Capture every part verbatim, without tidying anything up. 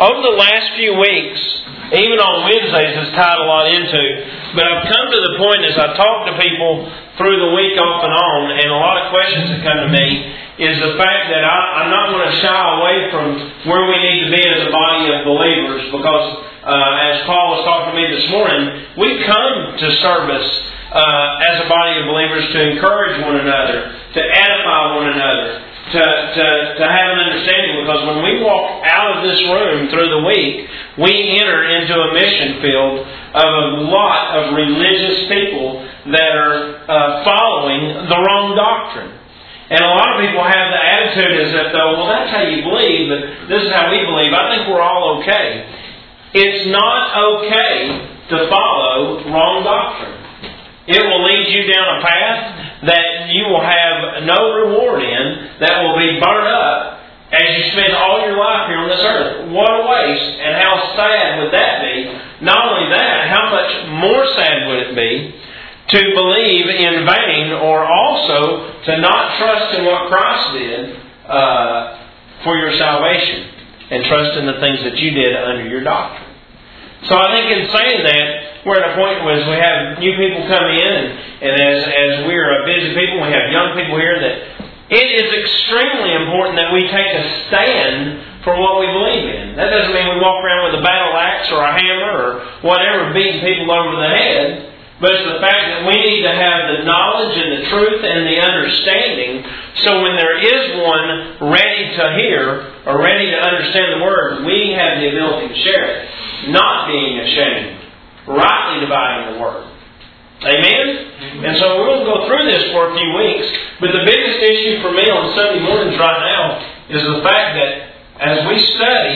over the last few weeks, even on Wednesdays, it's tied a lot into, but I've come to the point as I talk to people through the week off and on, and a lot of questions that come to me is the fact that I, I'm not going to shy away from where we need to be as a body of believers, because uh, as Paul was talking to me this morning, we come to service uh, as a body of believers to encourage one another, to edify one another, To, to, to have an understanding, because when we walk out of this room through the week, we enter into a mission field of a lot of religious people that are uh, following the wrong doctrine. And a lot of people have the attitude as if, though, well, that's how you believe, but this is how we believe. I think we're all okay. It's not okay to follow wrong doctrine. It will lead you down a path that you will have no reward in, that will be burnt up as you spend all your life here on this earth. What a waste, and how sad would that be? Not only that, how much more sad would it be to believe in vain, or also to not trust in what Christ did uh, for your salvation, and trust in the things that you did under your doctrine. So I think in saying that, we're at a point where we have new people come in, and, and as, as we're a busy people, we have young people here, that it is extremely important that we take a stand for what we believe in. That doesn't mean we walk around with a battle axe or a hammer or whatever beating people over the head, but it's the fact that we need to have the knowledge and the truth and the understanding, so when there is one ready to hear or ready to understand the Word, we have the ability to share it, not being ashamed. Rightly dividing the Word. Amen? Mm-hmm. And so we're going to go through this for a few weeks. But the biggest issue for me on Sunday mornings right now is the fact that as we study,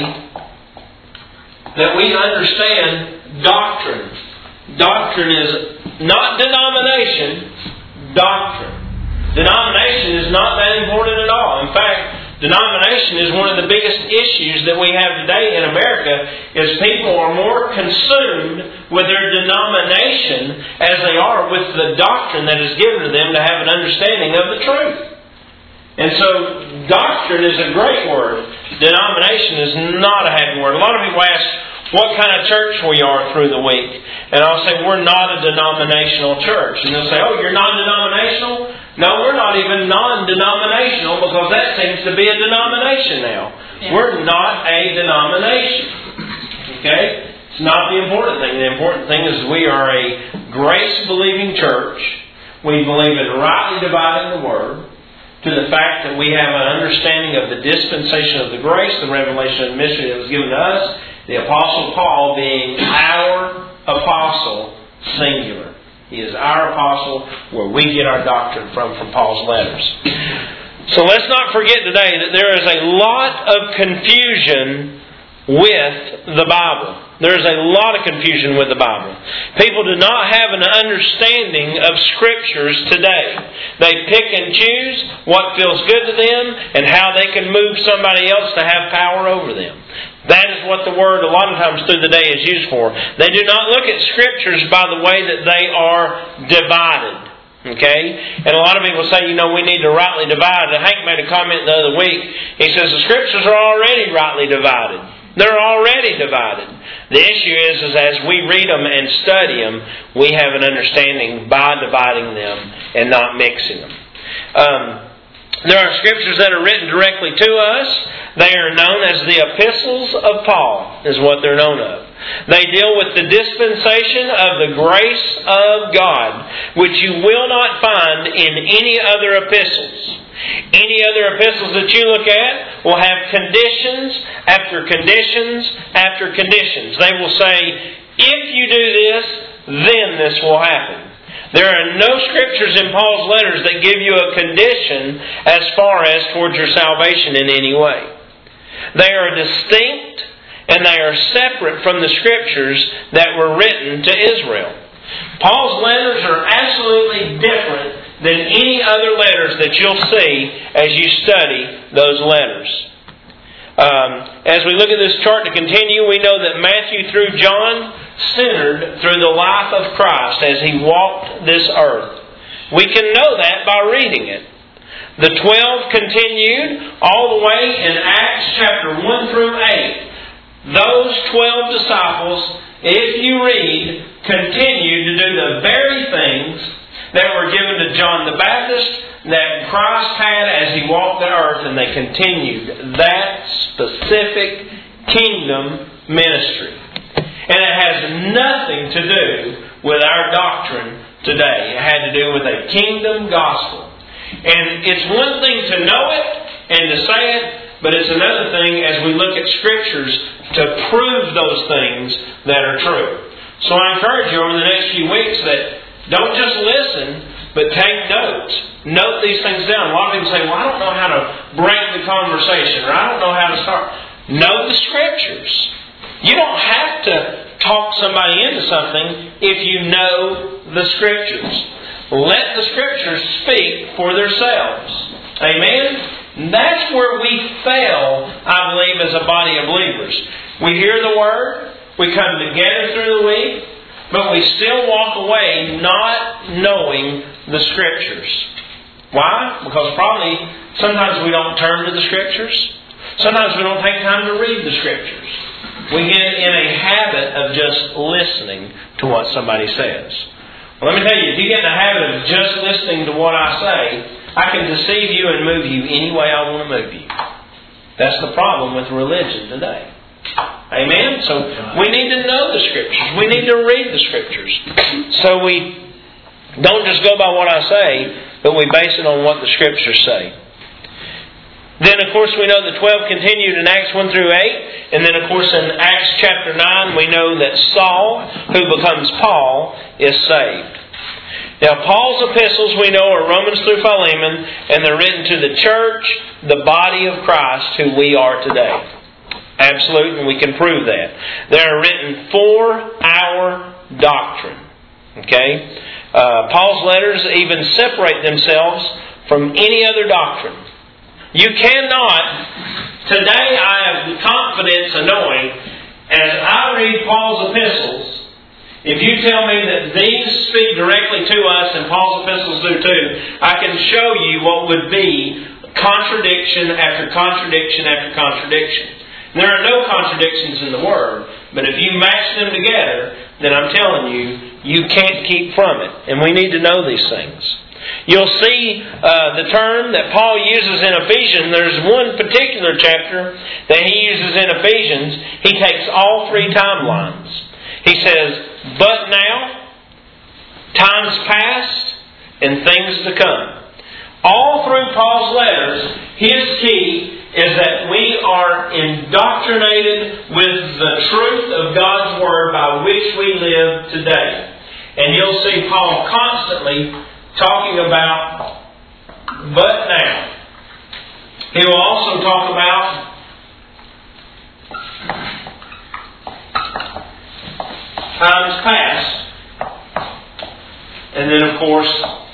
that we understand doctrine. Doctrine is not denomination, doctrine. Denomination is not that important at all. In fact, denomination is one of the biggest issues that we have today in America, is people are more consumed with their denomination as they are with the doctrine that is given to them to have an understanding of the truth. And so, doctrine is a great word. Denomination is not a happy word. A lot of people ask what kind of church we are through the week. And I'll say, we're not a denominational church. And they'll say, oh, you're non-denominational? No, we're not even non-denominational, because that seems to be a denomination now. Yeah. We're not a denomination. Okay? It's not the important thing. The important thing is we are a grace-believing church. We believe in rightly dividing the Word, to the fact that we have an understanding of the dispensation of the grace, the revelation of the mystery that was given to us, the Apostle Paul being our apostle, singular. He is our apostle, where we get our doctrine from, from Paul's letters. So let's not forget today that there is a lot of confusion with the Bible. There is a lot of confusion with the Bible. People do not have an understanding of Scriptures today. They pick and choose what feels good to them and how they can move somebody else to have power over them. That is what the Word a lot of times through the day is used for. They do not look at Scriptures by the way that they are divided. Okay? And a lot of people say, you know, we need to rightly divide. And Hank made a comment the other week. He says the Scriptures are already rightly divided. They're already divided. The issue is, is as we read them and study them, we have an understanding by dividing them and not mixing them. Um, there are Scriptures that are written directly to us. They are known as the epistles of Paul, is what they're known of. They deal with the dispensation of the grace of God, which you will not find in any other epistles. Any other epistles that you look at will have conditions after conditions after conditions. They will say, if you do this, then this will happen. There are no Scriptures in Paul's letters that give you a condition as far as towards your salvation in any way. They are distinct and they are separate from the Scriptures that were written to Israel. Paul's letters are absolutely different than any other letters that you'll see as you study those letters. Um, as we look at this chart to continue, we know that Matthew through John centered through the life of Christ as He walked this earth. We can know that by reading it. The twelve continued all the way in Acts chapter one through eight. those twelve disciples, if you read, continued to do the very things that were given to John the Baptist that Christ had as He walked the earth, and they continued that specific kingdom ministry. And it has nothing to do with our doctrine today. It had to do with a kingdom gospel. And it's one thing to know it and to say it, but it's another thing as we look at Scriptures to prove those things that are true. So I encourage you over the next few weeks that don't just listen, but take notes. Note these things down. A lot of people say, well, I don't know how to break the conversation, or I don't know how to start. Know the Scriptures. You don't have to talk somebody into something if you know the Scriptures. Let the Scriptures speak for themselves. Amen? That's where we fail, I believe, as a body of believers. We hear the Word, we come together through the week, but we still walk away not knowing the Scriptures. Why? Because probably sometimes we don't turn to the Scriptures. Sometimes we don't take time to read the Scriptures. We get in a habit of just listening to what somebody says. Well, let me tell you, if you get in a habit of just listening to what I say, I can deceive you and move you any way I want to move you. That's the problem with religion today. Amen? So we need to know the Scriptures. We need to read the Scriptures. So we don't just go by what I say, but we base it on what the Scriptures say. Then, of course, we know the twelve continued in Acts one through eight. And then, of course, in Acts chapter nine, we know that Saul, who becomes Paul, is saved. Now, Paul's epistles, we know, are Romans through Philemon, and they're written to the church, the body of Christ, who we are today. Absolute, and we can prove that. They're written for our doctrine. Okay? Uh, Paul's letters even separate themselves from any other doctrine. You cannot, today I have confidence in knowing, as I read Paul's epistles, if you tell me that these speak directly to us and Paul's epistles do too, I can show you what would be contradiction after contradiction after contradiction. There are no contradictions in the Word, but if you match them together, then I'm telling you, you can't keep from it. And we need to know these things. You'll see uh, the term that Paul uses in Ephesians. There's one particular chapter that he uses in Ephesians. He takes all three timelines. He says, but now, times past, and things to come. All through Paul's letters, his key is that we are indoctrinated with the truth of God's Word by which we live today. And you'll see Paul constantly talking about, but now. He will also talk about times past. And then, of course,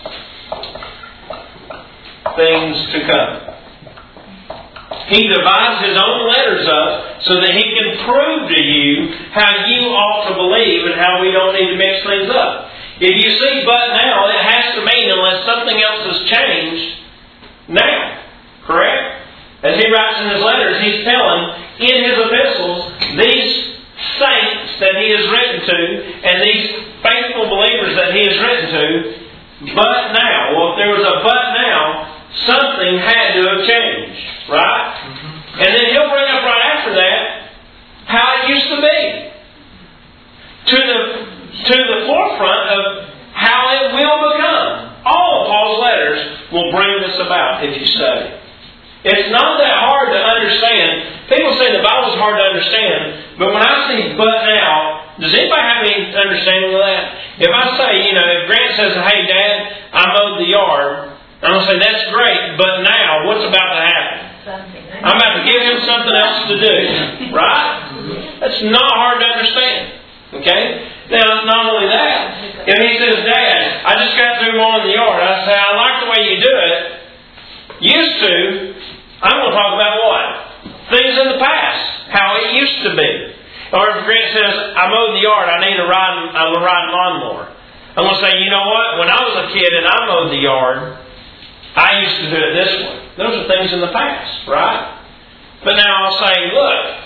things to come. He divides his own letters up so that he can prove to you how you ought to believe and how we don't need to mix things up. If you see but now, it has to mean unless something else has changed, now. Correct? As he writes in his letters, he's telling in his epistles these saints that he has written to and these faithful believers that he has written to, but now. Well, if there was a but now, something had to have changed. Right? Mm-hmm. And then he'll bring up right after that how it used to be. To the to the forefront of how it will become. All of Paul's letters will bring this about if you study. It's not that hard to understand. People say the Bible's hard to understand, but when I see but now, does anybody have any understanding of that? If I say, you know, if Grant says, hey Dad, I mowed the yard, I'm going to say, that's great, but now, what's about to happen? I'm about to give him something else to do. Right? That's not hard to understand. Okay? Now, not only that, if he says, Dad, I just got through mowing the yard, I say, I like the way you do it. Used to, I'm going to talk about what? Things in the past. How it used to be. Or if Grant says, I mowed the yard, I need a riding, a riding lawnmower. I'm going to say, you know what? When I was a kid and I mowed the yard, I used to do it this way. Those are things in the past, right? But now I'll say, look,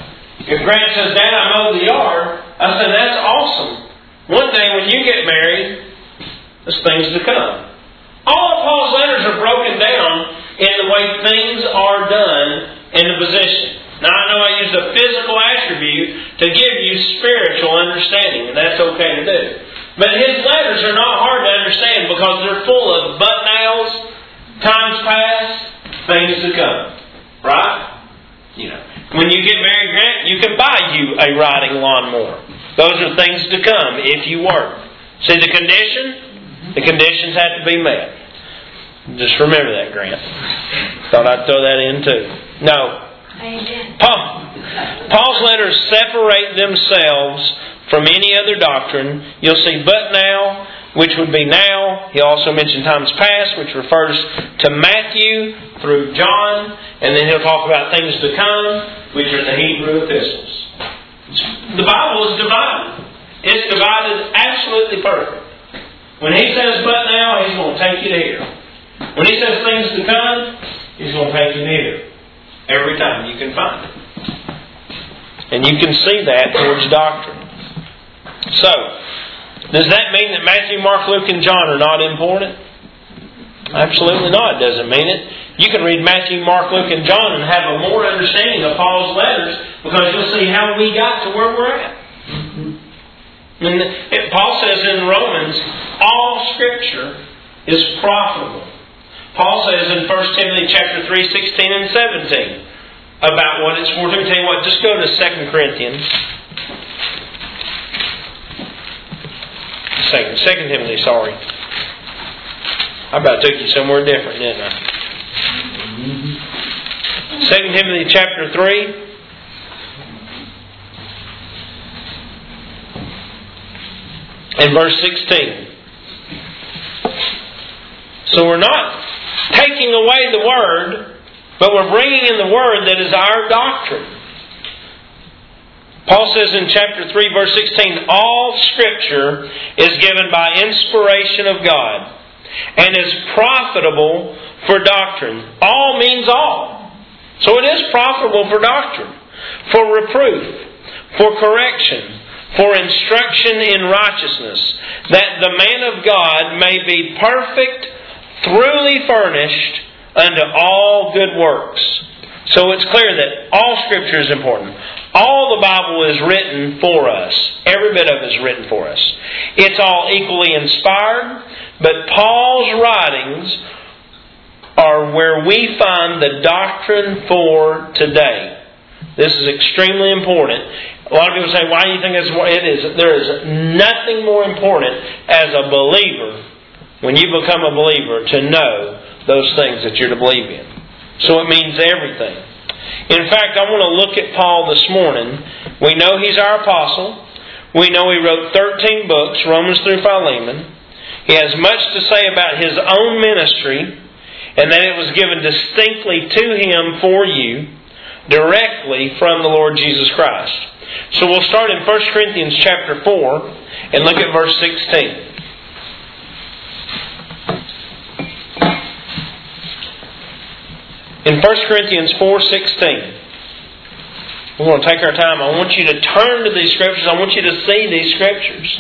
If Grant says, Dad, I mowed the yard, I said, that's awesome. One day when you get married, there's things to come. All of Paul's letters are broken down in the way things are done in the position. Now, I know I used a physical attribute to give you spiritual understanding, and that's okay to do. But his letters are not hard to understand because they're full of but-nows, times past, things to come. Right? You know, when you get married, Grant, you can buy you a riding lawnmower. Those are things to come if you work. See the condition? The conditions have to be met. Just remember that, Grant. Thought I'd throw that in too. No. Amen. Paul, Paul's letters separate themselves from any other doctrine. You'll see but now, which would be now. He also mentioned times past, which refers to Matthew through John. And then he'll talk about things to come, which are the Hebrew epistles. The Bible is divided. It's divided absolutely perfect. When he says but now, he's going to take you to here. When he says things to come, he's going to take you to here. Every time you can find it. And you can see that towards doctrine. So, does that mean that Matthew, Mark, Luke, and John are not important? Absolutely not. It doesn't mean it. You can read Matthew, Mark, Luke, and John and have a more understanding of Paul's letters because you'll see how we got to where we're at. And Paul says in Romans, all Scripture is profitable. Paul says in First Timothy chapter three, sixteen and seventeen about what it's for. Let me tell you what, just go to Second Corinthians. Second, Second Timothy, sorry. I about took you somewhere different, didn't I? Second Timothy chapter three. And verse sixteen. So we're not taking away the Word, but we're bringing in the Word that is our doctrine. Paul says in chapter three, verse sixteen, all Scripture is given by inspiration of God and is profitable for doctrine. All means all. So it is profitable for doctrine, for reproof, for correction, for instruction in righteousness, that the man of God may be perfect, thoroughly furnished unto all good works. So it's clear that all Scripture is important. All the Bible is written for us. Every bit of it is written for us. It's all equally inspired, but Paul's writings are where we find the doctrine for today. This is extremely important. A lot of people say, why do you think it's what it is? There is nothing more important as a believer, when you become a believer, to know those things that you're to believe in. So it means everything. In fact, I want to look at Paul this morning. We know he's our apostle. We know he wrote thirteen books, Romans through Philemon. He has much to say about his own ministry, and that it was given distinctly to him for you, directly from the Lord Jesus Christ. So we'll start in First Corinthians chapter four and look at verse sixteen. In First Corinthians four sixteen, we're going to take our time. I want you to turn to these Scriptures. I want you to see these Scriptures.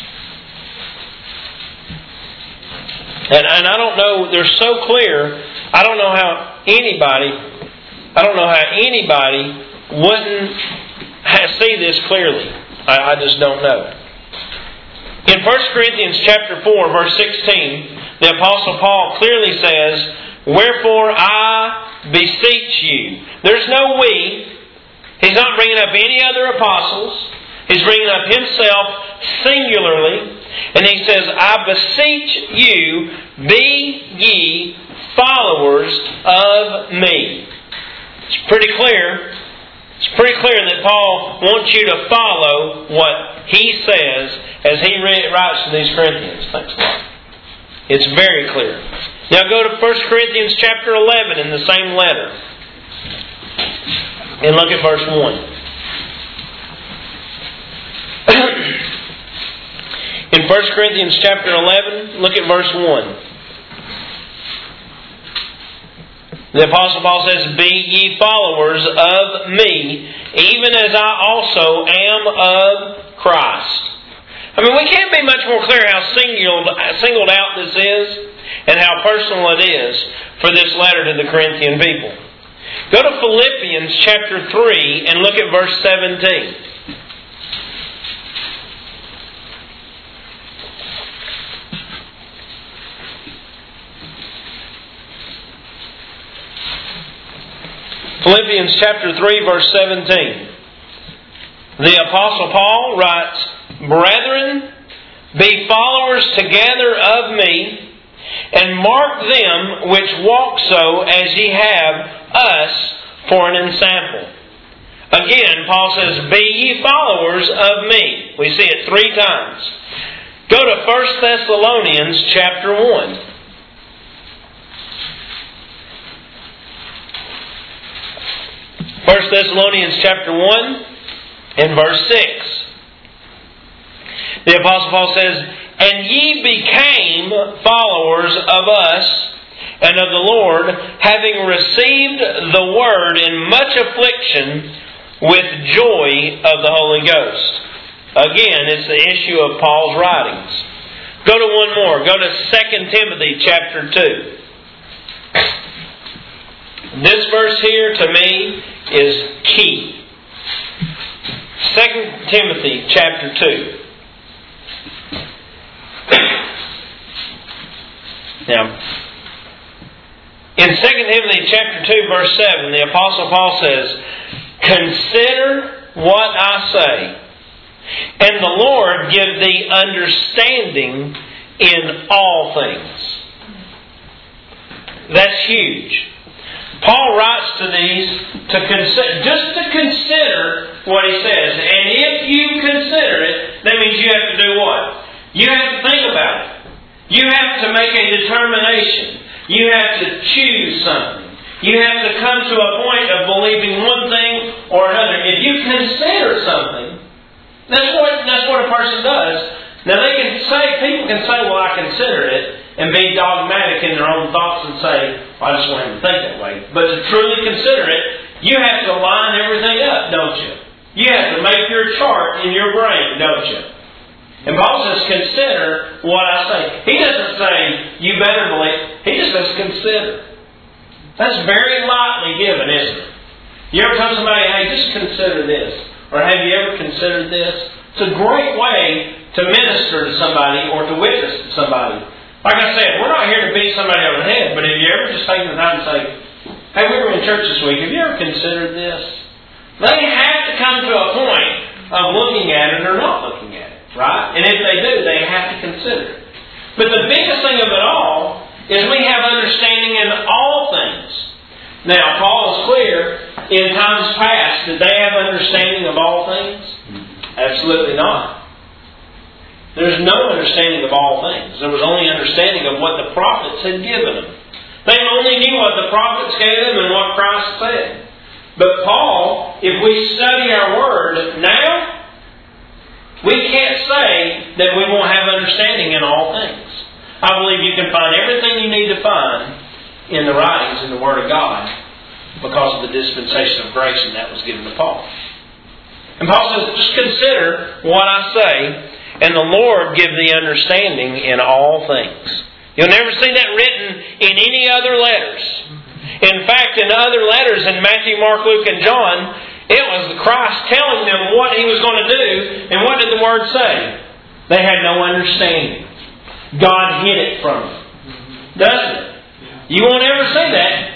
And, and I don't know, they're so clear, I don't know how anybody, I don't know how anybody wouldn't see this clearly. I, I just don't know. In First Corinthians chapter four, verse sixteen, the Apostle Paul clearly says, wherefore I beseech you. There's no we. He's not bringing up any other apostles. He's bringing up himself singularly. And he says, I beseech you, be ye followers of me. It's pretty clear. It's pretty clear that Paul wants you to follow what he says as he writes to these Corinthians. Thanks a lot. It's very clear. Now go to First Corinthians chapter eleven in the same letter. And look at verse one. In First Corinthians chapter eleven, look at verse one. The Apostle Paul says, be ye followers of me even as I also am of Christ. I mean, we can't be much more clear how singled, singled out this is and how personal it is for this letter to the Corinthian people. Go to Philippians chapter three and look at verse seventeen. Philippians chapter three, verse seventeen. The Apostle Paul writes, Brethren, be followers together of me, and mark them which walk so as ye have us for an ensample. Again, Paul says, Be ye followers of me. We see it three times. Go to First Thessalonians chapter one. First Thessalonians chapter one and verse six. The Apostle Paul says, And ye became followers of us and of the Lord, having received the word in much affliction with joy of the Holy Ghost. Again, it's the issue of Paul's writings. Go to one more. Go to Second Timothy chapter two. This verse here to me is key. Second Timothy chapter two. Now, in Second Timothy chapter two, verse seven, the Apostle Paul says, Consider what I say, and the Lord give thee understanding in all things. That's huge. Paul writes to these to consider, just to consider what he says. And if you consider it, that means you have to do what? You have to think about it. You have to make a determination. You have to choose something. You have to come to a point of believing one thing or another. If you consider something, that's what that's what a person does. Now they can say, people can say, well, I consider it, and be dogmatic in their own thoughts and say, well, I just want him to think that way. But to truly consider it, you have to line everything up, don't you? You have to make your chart in your brain, don't you? And Paul says, consider what I say. He doesn't say, you better believe. He just says, consider. That's very lightly given, isn't it? You ever tell somebody, hey, just consider this. Or have you ever considered this? It's a great way to minister to somebody or to witness to somebody. Like I said, we're not here to beat somebody over the head, but have you ever just taken the time to say, hey, we were in church this week, have you ever considered this? They have to come to a point of looking at it or not looking at it, right? And if they do, they have to consider it. But the biggest thing of it all is we have understanding in all things. Now, Paul is clear, in times past, did they have understanding of all things? Absolutely not. There's no understanding of all things. There was only understanding of what the prophets had given them. They only knew what the prophets gave them and what Christ said. But Paul, if we study our Word now, we can't say that we won't have understanding in all things. I believe you can find everything you need to find in the writings in the Word of God because of the dispensation of grace, and that was given to Paul. And Paul says, just consider what I say, and the Lord give thee understanding in all things. You'll never see that written in any other letters. In fact, in other letters in Matthew, Mark, Luke, and John, it was Christ telling them what He was going to do. And what did the Word say? They had no understanding. God hid it from them. Doesn't it? You won't ever see that.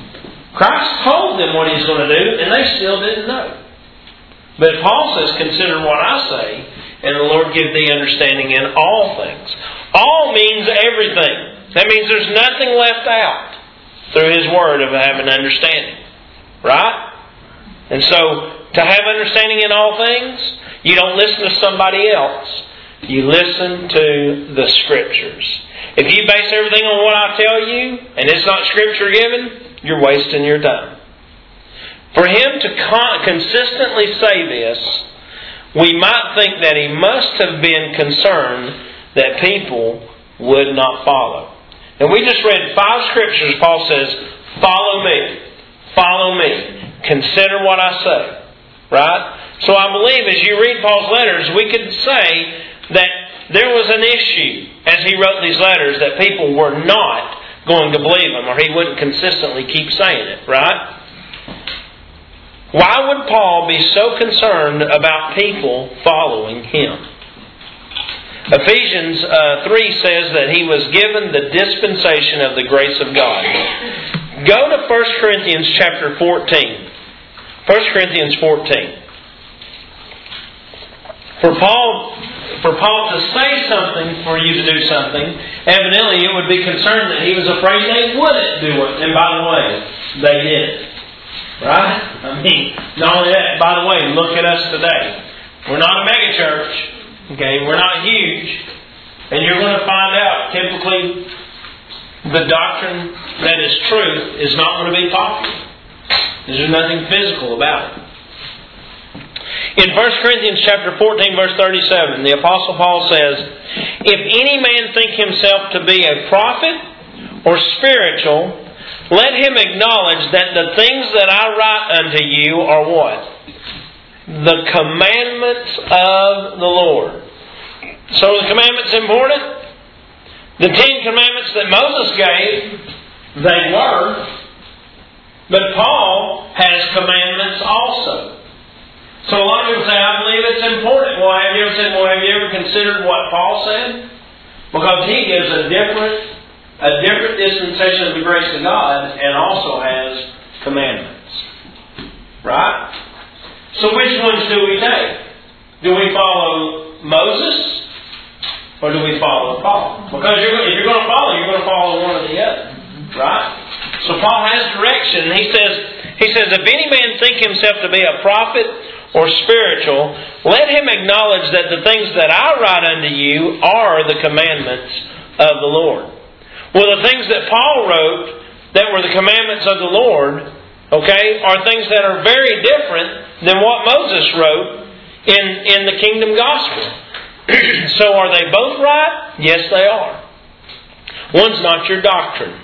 Christ told them what He's going to do, and they still didn't know. But Paul says, consider what I say, and the Lord give thee understanding in all things. All means everything. That means there's nothing left out through His Word of having understanding. Right? And so, to have understanding in all things, you don't listen to somebody else. You listen to the Scriptures. If you base everything on what I tell you, and it's not Scripture given, you're wasting your time. For him to con- consistently say this, we might think that he must have been concerned that people would not follow. And we just read five scriptures. Paul says, follow me. Follow me. Consider what I say. Right? So I believe as you read Paul's letters, we could say that there was an issue as he wrote these letters that people were not going to believe him, or he wouldn't consistently keep saying it, right? Why would Paul be so concerned about people following him? Ephesians uh, three says that he was given the dispensation of the grace of God. Go to First Corinthians chapter fourteen. First Corinthians fourteen. For Paul, for Paul to say something for you to do something, evidently it would be concerned that he was afraid they wouldn't do it. And by the way, they did. Right? I mean, not only that, by the way, look at us today. We're not a mega church. Okay, we're not huge. And you're going to find out, typically, the doctrine that is truth is not going to be popular. There's nothing physical about it. In First Corinthians chapter fourteen, verse thirty-seven, the Apostle Paul says, "If any man think himself to be a prophet or spiritual, let him acknowledge that the things that I write unto you are what? The commandments of the Lord." So are the commandments important? The Ten Commandments that Moses gave, they were. But Paul has commandments also. So a lot of people say, I believe it's important. Well, have you ever said, well, have you ever considered what Paul said? Because he gives a different a different dispensation of the grace of God and also has commandments. Right? So which ones do we take? Do we follow Moses or do we follow Paul? Because you're, if you're going to follow, you're going to follow one or the other. Right? So Paul has direction. He says, he says, if any man think himself to be a prophet or spiritual, let him acknowledge that the things that I write unto you are the commandments of the Lord. Well, the things that Paul wrote that were the commandments of the Lord, okay, are things that are very different than what Moses wrote in, in the kingdom gospel. So are they both right? Yes, they are. One's not your doctrine.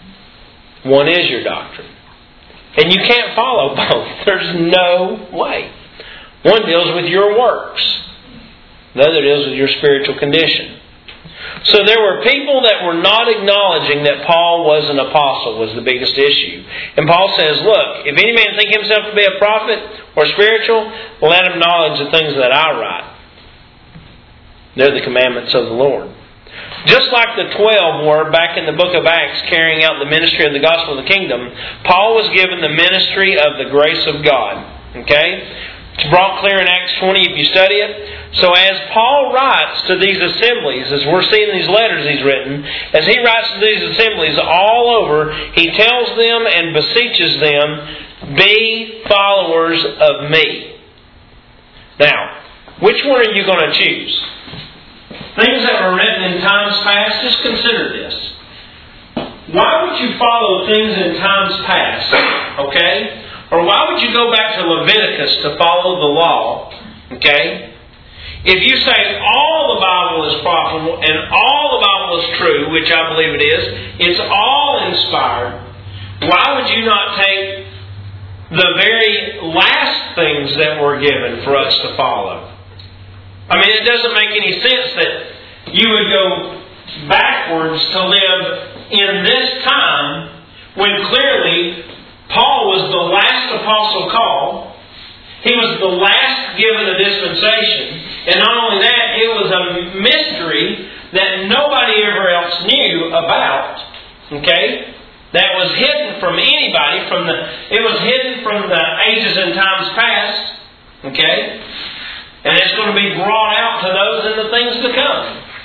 One is your doctrine. And you can't follow both. There's no way. One deals with your works. The other deals with your spiritual condition. So there were people that were not acknowledging that Paul was an apostle was the biggest issue. And Paul says, look, if any man think himself to be a prophet or spiritual, let him acknowledge the things that I write. They're the commandments of the Lord. Just like the twelve were back in the book of Acts carrying out the ministry of the gospel of the kingdom, Paul was given the ministry of the grace of God. Okay? It's brought clear in Acts twenty if you study it. So as Paul writes to these assemblies, as we're seeing these letters he's written, as he writes to these assemblies all over, he tells them and beseeches them, be followers of me. Now, which one are you going to choose? Things that were written in times past, just consider this. Why would you follow things in times past? Okay? Or why would you go back to Leviticus to follow the law? Okay? If you say all the Bible is profitable and all the Bible is true, which I believe it is, it's all inspired, why would you not take the very last things that were given for us to follow? I mean, it doesn't make any sense that you would go backwards to live in this time when clearly Paul was the last apostle called. He was the last given a dispensation. And not only that, it was a mystery that nobody ever else knew about. Okay? That was hidden from anybody. From the It was hidden from the ages and times past. Okay? And it's going to be brought out to those in the things to come.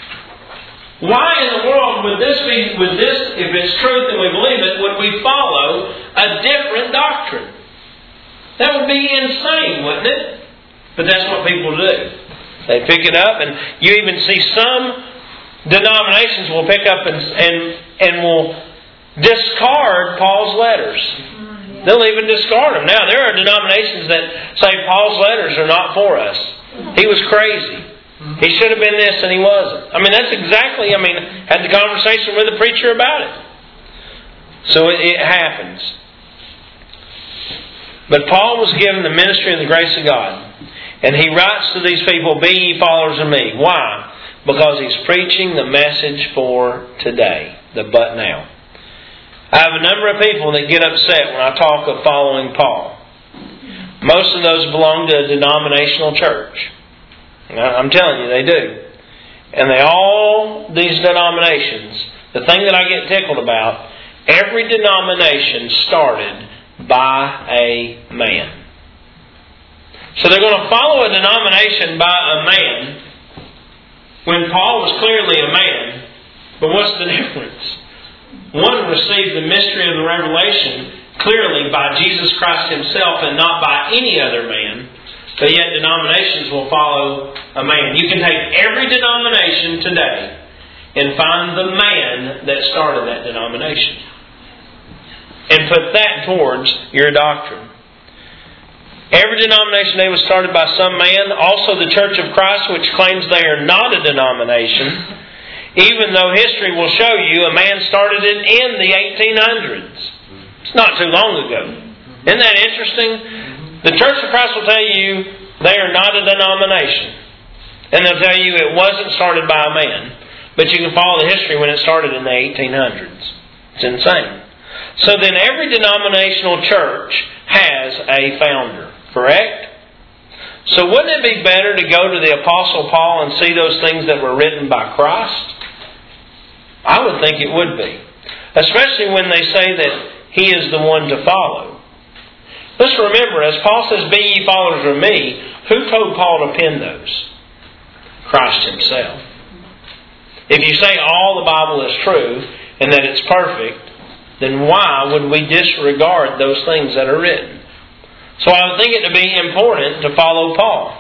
Why in the world would this be, would this, if it's truth and we believe it, would we follow a different doctrine? That would be insane, wouldn't it? But that's what people do. They pick it up, and you even see some denominations will pick up and and, and will discard Paul's letters. They'll even discard them. Now, there are denominations that say Paul's letters are not for us. He was crazy. He should have been this and he wasn't. I mean, that's exactly, I mean, had the conversation with the preacher about it. So it, it happens. But Paul was given the ministry of the grace of God. And he writes to these people, "Be ye followers of me." Why? Because he's preaching the message for today, the but now. I have a number of people that get upset when I talk of following Paul. Most of those belong to a denominational church. I'm telling you, they do. And they all, these denominations, the thing that I get tickled about, every denomination started by a man. So they're going to follow a denomination by a man when Paul was clearly a man. But what's the difference? One received the mystery of the revelation clearly by Jesus Christ Himself and not by any other man. But yet denominations will follow a man. You can take every denomination today and find the man that started that denomination and put that towards your doctrine. Every denomination today was started by some man. Also the Church of Christ, which claims they are not a denomination, even though history will show you a man started it in the eighteen hundreds. It's not too long ago. Isn't that interesting? The Church of Christ will tell you they are not a denomination. And they'll tell you it wasn't started by a man. But you can follow the history when it started in the eighteen hundreds. It's insane. So then every denominational church has a founder. Correct? So wouldn't it be better to go to the Apostle Paul and see those things that were written by Christ? I would think it would be. Especially when they say that He is the one to follow. Let's remember, as Paul says, "Be ye followers of me," who told Paul to pen those? Christ Himself. If you say all the Bible is true and that it's perfect, then why would we disregard those things that are written? So I would think it to be important to follow Paul.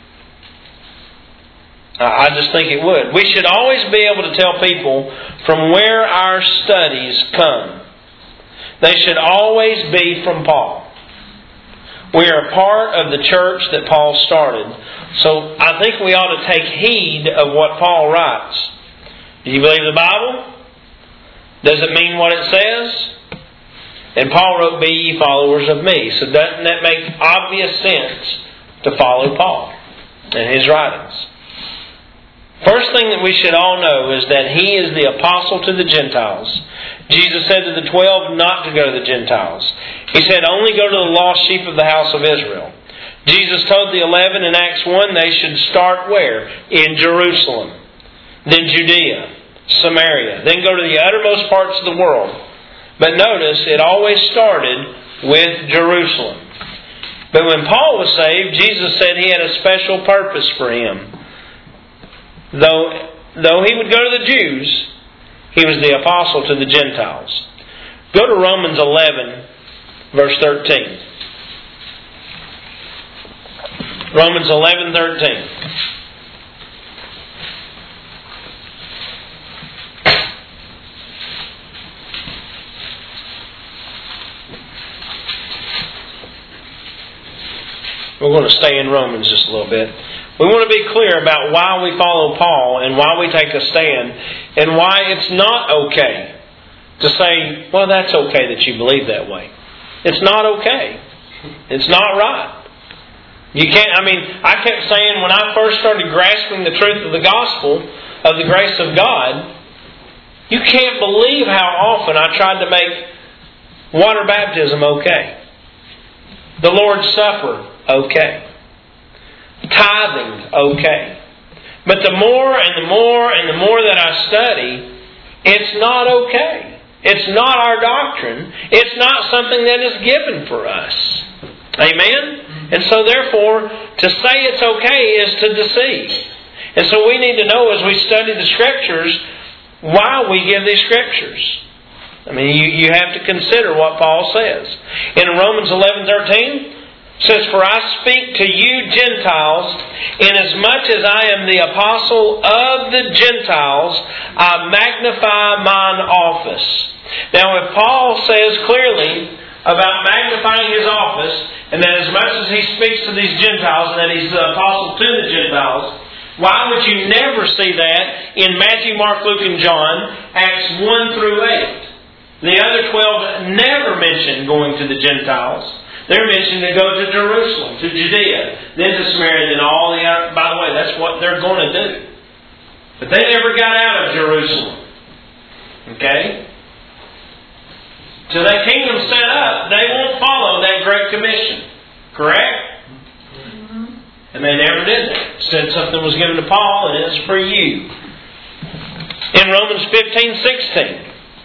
I just think it would. We should always be able to tell people from where our studies come. They should always be from Paul. We are part of the church that Paul started. So I think we ought to take heed of what Paul writes. Do you believe the Bible? Does it mean what it says? And Paul wrote, "Be ye followers of me." So doesn't that make obvious sense to follow Paul and his writings? First thing that we should all know is that He is the apostle to the Gentiles. Jesus said to the twelve not to go to the Gentiles. He said, "Only go to the lost sheep of the house of Israel." Jesus told the eleven in Acts one they should start where? In Jerusalem. Then Judea, Samaria. Then go to the uttermost parts of the world. But notice, it always started with Jerusalem. But when Paul was saved, Jesus said He had a special purpose for him. Though, though He would go to the Jews, He was the apostle to the Gentiles. Go to Romans eleven, verse thirteen. Romans eleven, thirteen. We're going to stay in Romans just a little bit. We want to be clear about why we follow Paul and why we take a stand and why it's not okay to say, well, that's okay that you believe that way. It's not okay. It's not right. You can't, I mean, I kept saying when I first started grasping the truth of the gospel, of the grace of God, you can't believe how often I tried to make water baptism okay. The Lord's Supper okay. Tithing okay. But the more and the more and the more that I study, it's not okay. It's not our doctrine. It's not something that is given for us. Amen? And so therefore, to say it's okay is to deceive. And so we need to know as we study the Scriptures why we give these Scriptures. I mean, you, you have to consider what Paul says. In Romans eleven thirteen, it says, "For I speak to you Gentiles, inasmuch as I am the apostle of the Gentiles, I magnify mine office." Now, if Paul says clearly about magnifying his office, and that as much as he speaks to these Gentiles, and that he's the apostle to the Gentiles, why would you never see that in Matthew, Mark, Luke, and John, Acts one through eight? The other twelve never mention going to the Gentiles. They're mentioned to go to Jerusalem, to Judea, then to Samaria, then all the other. By the way, that's what they're going to do. But they never got out of Jerusalem. Okay? So that kingdom's set up. They won't follow that Great Commission. Correct? Mm-hmm. And they never did that. Said something was given to Paul and it's for you. In Romans fifteen sixteen.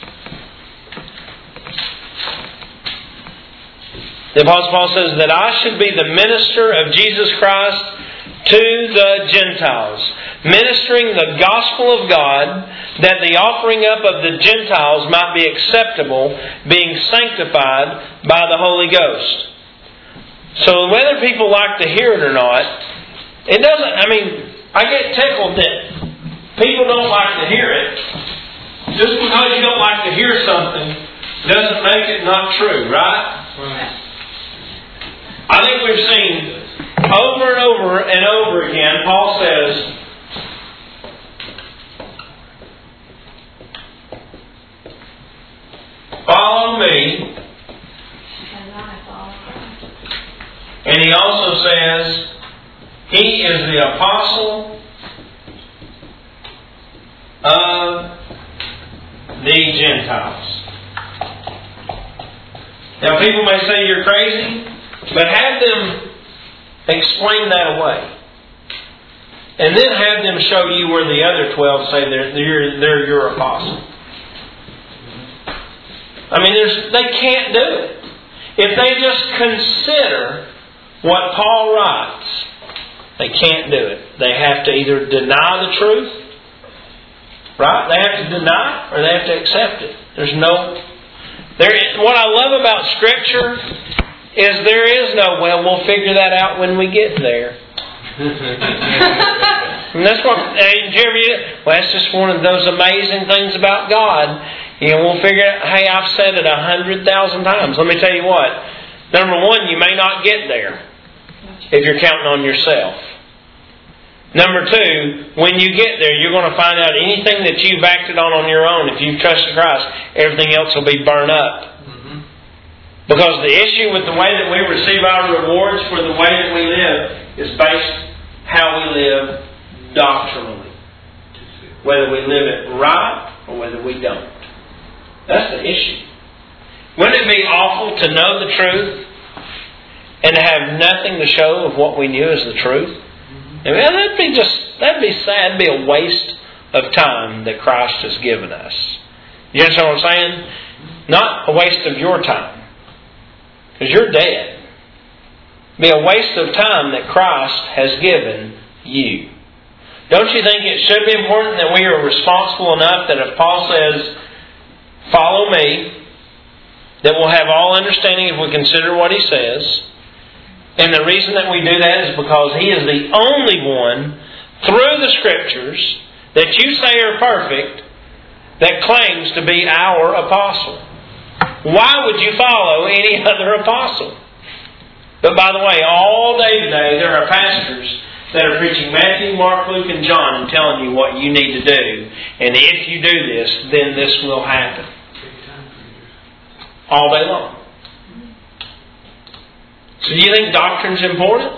The Apostle Paul says that I should be the minister of Jesus Christ to the Gentiles, ministering the gospel of God, that the offering up of the Gentiles might be acceptable, being sanctified by the Holy Ghost. So whether people like to hear it or not, it doesn't, I mean, I get tickled that people don't like to hear it. Just because you don't like to hear something doesn't make it not true, right? Right. I think we've seen over and over and over again, Paul says, follow me. And he also says, he is the apostle of the Gentiles. Now people may say you're crazy, but have them explain that away. And then have them show you where the other twelve say they're, they're, they're your apostle. I mean, there's, they can't do it. If they just consider what Paul writes, they can't do it. They have to either deny the truth, right? They have to deny it or they have to accept it. There's no... There. What I love about Scripture is there is no, well, we'll figure that out when we get there. And that's what, did you ever, well, that's just one of those amazing things about God. You know, we'll figure out, hey, I've said it a hundred thousand times. Let me tell you what. Number one, you may not get there if you're counting on yourself. Number two, when you get there, you're going to find out anything that you've acted on on your own, if you've trusted Christ, everything else will be burned up. Mm-hmm. Because the issue with the way that we receive our rewards for the way that we live is based how we live doctrinally. Whether we live it right or whether we don't. That's the issue. Wouldn't it be awful to know the truth and to have nothing to show of what we knew as the truth? I mean, that'd be just, that'd be sad. That'd be a waste of time that Christ has given us. You understand what I'm saying? Not a waste of your time. Because you're dead. It'd be a waste of time that Christ has given you. Don't you think it should be important that we are responsible enough that if Paul says, follow me, that we'll have all understanding if we consider what he says. And the reason that we do that is because he is the only one through the Scriptures that you say are perfect that claims to be our apostle. Why would you follow any other apostle? But by the way, all day today there are pastors that are preaching Matthew, Mark, Luke, and John and telling you what you need to do. And if you do this, then this will happen. All day long. So do you think doctrine's important?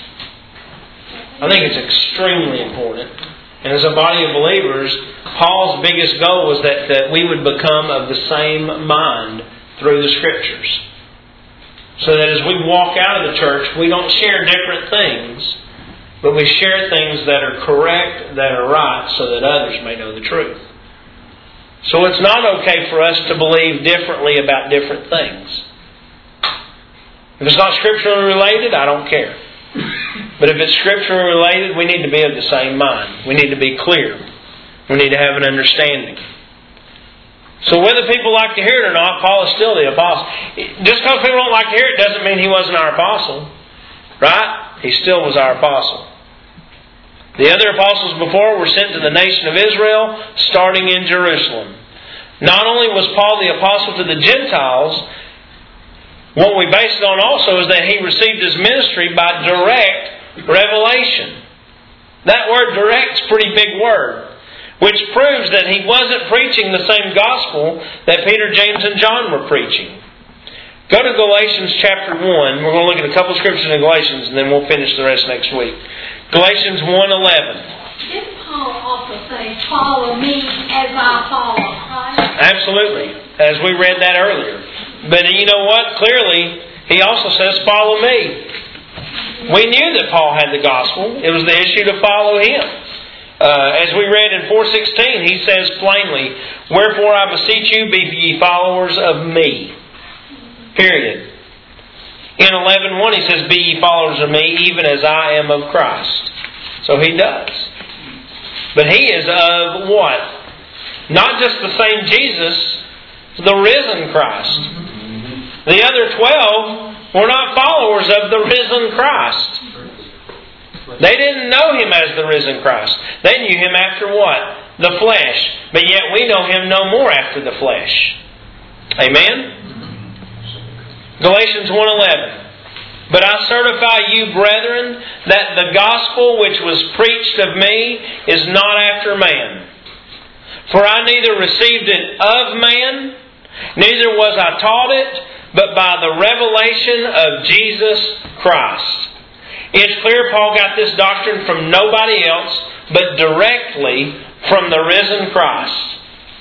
I think it's extremely important. And as a body of believers, Paul's biggest goal was that, that we would become of the same mind through the Scriptures. So that as we walk out of the church, we don't share different things, but we share things that are correct, that are right, so that others may know the truth. So it's not okay for us to believe differently about different things. If it's not scripturally related, I don't care. But if it's scripturally related, we need to be of the same mind. We need to be clear. We need to have an understanding. So whether people like to hear it or not, Paul is still the apostle. Just because people don't like to hear it doesn't mean he wasn't our apostle. Right? He still was our apostle. The other apostles before were sent to the nation of Israel, starting in Jerusalem. Not only was Paul the apostle to the Gentiles, what we base it on also is that he received his ministry by direct revelation. That word direct's a pretty big word, which proves that he wasn't preaching the same gospel that Peter, James, and John were preaching. Go to Galatians chapter one. We're going to look at a couple of scriptures in Galatians, and then we'll finish the rest next week. Galatians one eleven. Didn't Paul also say, follow me as I follow Christ? Absolutely. As we read that earlier. But you know what? Clearly, he also says, follow me. We knew that Paul had the gospel. It was the issue to follow him. Uh, as we read in four sixteen, he says plainly, wherefore I beseech you, be ye followers of me. Period. In eleven one, he says, be ye followers of me, even as I am of Christ. So he does. But he is of what? Not just the same Jesus, the risen Christ. The other twelve were not followers of the risen Christ. They didn't know Him as the risen Christ. They knew Him after what? The flesh. But yet we know Him no more after the flesh. Amen? Galatians one eleven. But I certify you, brethren, that the gospel which was preached of me is not after man. For I neither received it of man, neither was I taught it, but by the revelation of Jesus Christ. It's clear Paul got this doctrine from nobody else, but directly from the risen Christ.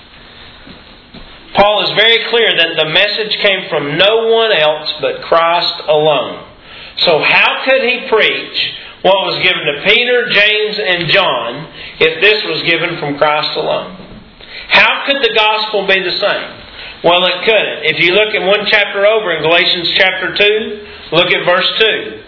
Paul is very clear that the message came from no one else but Christ alone. So how could he preach what was given to Peter, James, and John if this was given from Christ alone? How could the gospel be the same? Well, it couldn't. If you look at one chapter over in Galatians chapter two, look at verse two.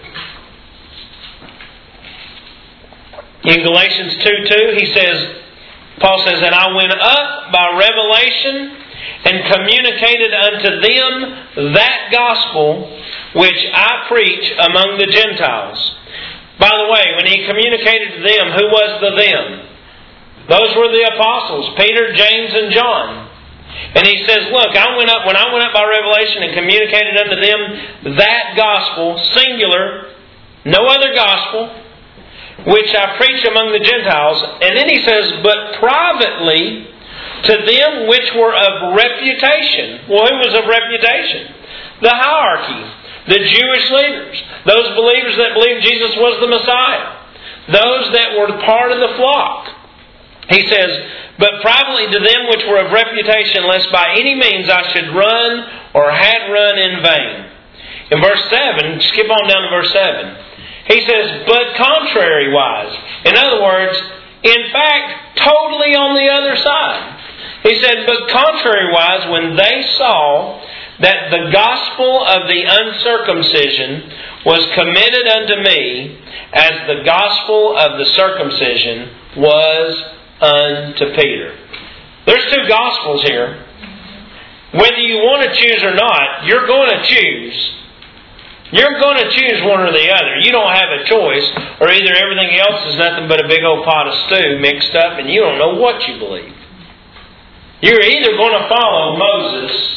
In Galatians two two, he says, Paul says, and I went up by revelation and communicated unto them that gospel which I preach among the Gentiles. By the way, when he communicated to them, who was the them? Those were the apostles, Peter, James, and John. And he says, look, I went up when I went up by revelation and communicated unto them that gospel, singular, no other gospel, which I preach among the Gentiles. And then he says, but privately to them which were of reputation. Well, who was of reputation? The hierarchy. The Jewish leaders. Those believers that believed Jesus was the Messiah. Those that were part of the flock. He says, but privately to them which were of reputation, lest by any means I should run or had run in vain. In verse seven, skip on down to verse seven. He says, but contrariwise. In other words, in fact, totally on the other side. He said, but contrariwise, when they saw that the gospel of the uncircumcision was committed unto me, as the gospel of the circumcision was unto Peter. There's two gospels here. Whether you want to choose or not, you're going to choose. You're going to choose one or the other. You don't have a choice, or either everything else is nothing but a big old pot of stew mixed up and you don't know what you believe. You're either going to follow Moses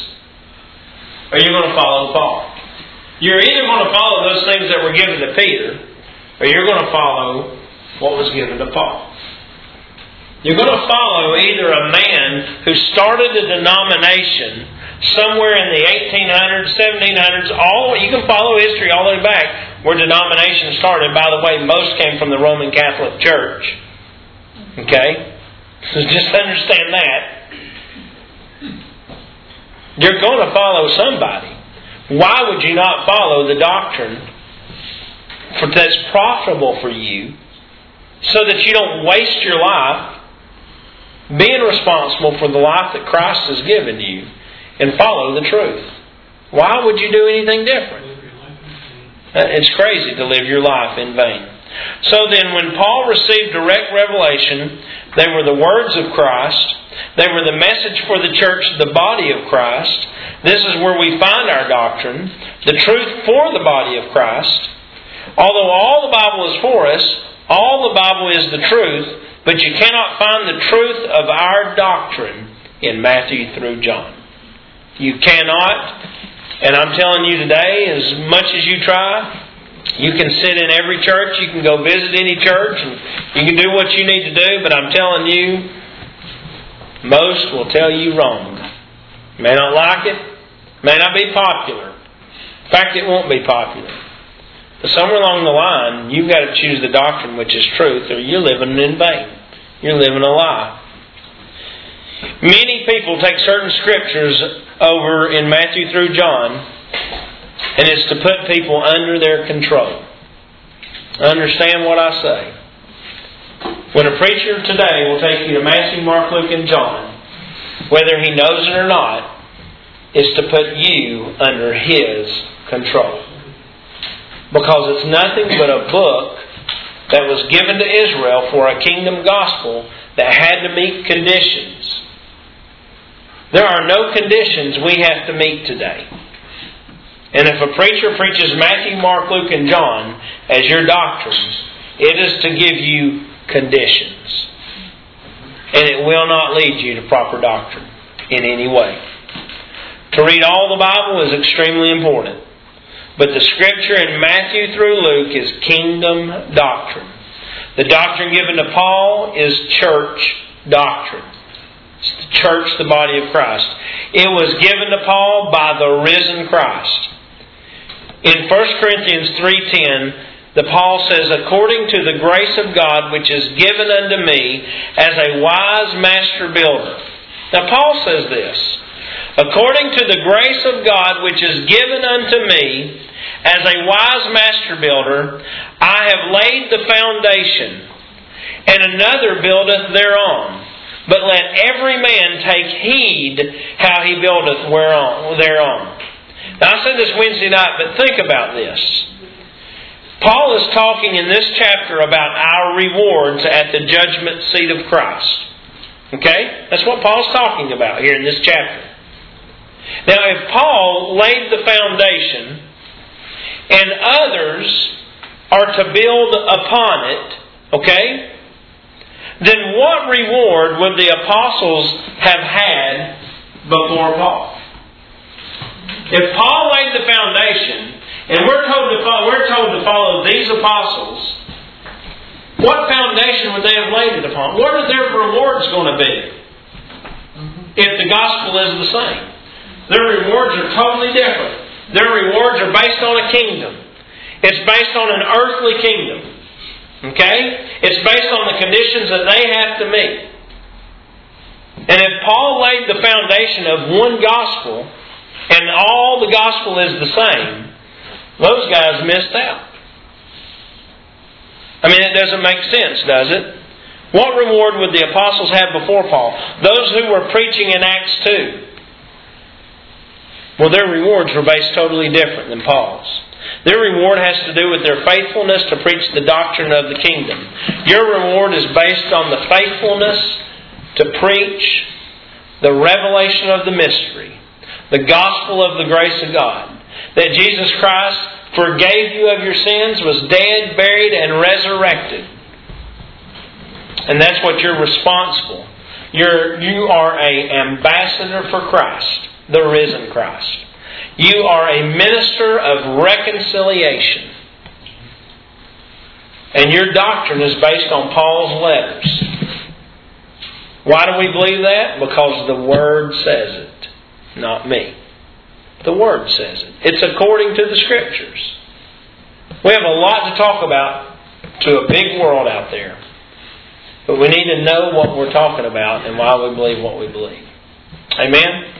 or you're going to follow Paul. You're either going to follow those things that were given to Peter or you're going to follow what was given to Paul. You're going to follow either a man who started a denomination somewhere in the eighteen hundreds, seventeen hundreds, all you can follow history all the way back where denominations started. By the way, most came from the Roman Catholic Church. Okay? So just understand that. You're going to follow somebody. Why would you not follow the doctrine for, that's profitable for you so that you don't waste your life being responsible for the life that Christ has given you and follow the truth? Why would you do anything different? It's crazy to live your life in vain. So then when Paul received direct revelation, they were the words of Christ. They were the message for the church, the body of Christ. This is where we find our doctrine, the truth for the body of Christ. Although all the Bible is for us, all the Bible is the truth, but you cannot find the truth of our doctrine in Matthew through John. You cannot. And I'm telling you today, as much as you try, you can sit in every church, you can go visit any church, and you can do what you need to do, but I'm telling you, most will tell you wrong. May not like it, may not be popular, In fact, it won't be popular. But somewhere along the line, you've got to choose the doctrine which is truth, or you're living in vain. You're living a lie. Many people take certain scriptures over in Matthew through John, and it's to put people under their control. Understand what I say. When a preacher today will take you to Matthew, Mark, Luke, and John, whether he knows it or not, is to put you under his control. Because it's nothing but a book that was given to Israel for a kingdom gospel that had to meet conditions. There are no conditions we have to meet today. And if a preacher preaches Matthew, Mark, Luke, and John as your doctrines, it is to give you conditions. And it will not lead you to proper doctrine in any way. To read all the Bible is extremely important. But the Scripture in Matthew through Luke is kingdom doctrine. The doctrine given to Paul is church doctrine. It's the church, the body of Christ. It was given to Paul by the risen Christ. In First Corinthians three ten, the Paul says, according to the grace of God which is given unto me as a wise master builder. Now Paul says this, according to the grace of God which is given unto me as a wise master builder, I have laid the foundation, and another buildeth thereon. But let every man take heed how he buildeth thereon. Now I said this Wednesday night, but think about this. Paul is talking in this chapter about our rewards at the judgment seat of Christ. Okay? That's what Paul's talking about here in this chapter. Now if Paul laid the foundation and others are to build upon it, okay? Then what reward would the apostles have had before Paul? If Paul laid the foundation, and we're told to follow, we're told to follow these apostles, what foundation would they have laid it upon? What are their rewards going to be if the gospel is the same? Their rewards are totally different. Their rewards are based on a kingdom. It's based on an earthly kingdom. Okay? It's based on the conditions that they have to meet. And if Paul laid the foundation of one gospel, and all the gospel is the same, those guys missed out. I mean, it doesn't make sense, does it? What reward would the apostles have before Paul? Those who were preaching in Acts two. Well, their rewards were based totally different than Paul's. Their reward has to do with their faithfulness to preach the doctrine of the kingdom. Your reward is based on the faithfulness to preach the revelation of the mystery, the gospel of the grace of God. That Jesus Christ forgave you of your sins, was dead, buried, and resurrected. And that's what you're responsible. You're, you are an ambassador for Christ, the risen Christ. You are a minister of reconciliation. And your doctrine is based on Paul's letters. Why do we believe that? Because the Word says it, not me. The Word says it. It's according to the Scriptures. We have a lot to talk about to a big world out there. But we need to know what we're talking about and why we believe what we believe. Amen?